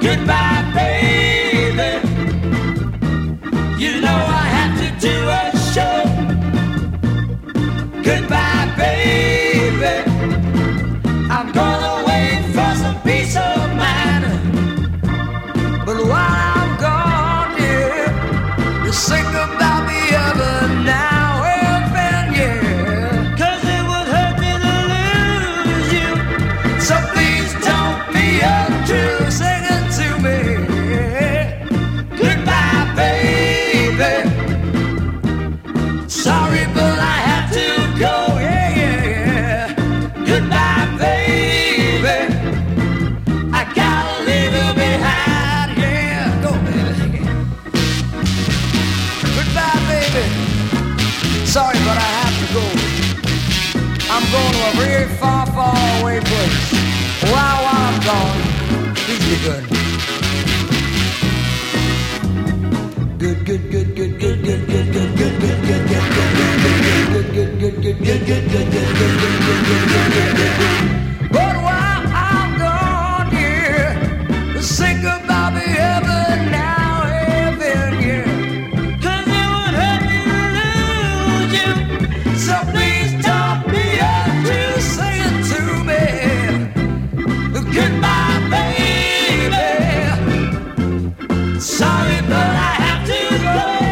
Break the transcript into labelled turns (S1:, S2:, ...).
S1: Goodbye, baby. You know I have to do a show. Goodbye, baby. I'm gonna wait for some peace of mind. But while I'm gone, yeah, you think about me ever now and then, yeah. 'Cause it would hurt me to lose you. So please don't be untrue, sing it to me. Goodbye, baby. Sorry, but I have to go, yeah, yeah, yeah. Goodbye, baby. I gotta leave you behind, yeah. Go, baby. Goodbye, baby. Sorry, but I have to go. I'm going to a very far, far away place. While I'm gone, please be good. Good, good, good, good, good, good, good, good, good, good, good, good, but while I'm gone, yeah, think about me ever now and then, yeah. 'Cause it would hurt me to lose you. So please don't be untrue, say it to me. Goodbye, baby. Sorry, but I have to go.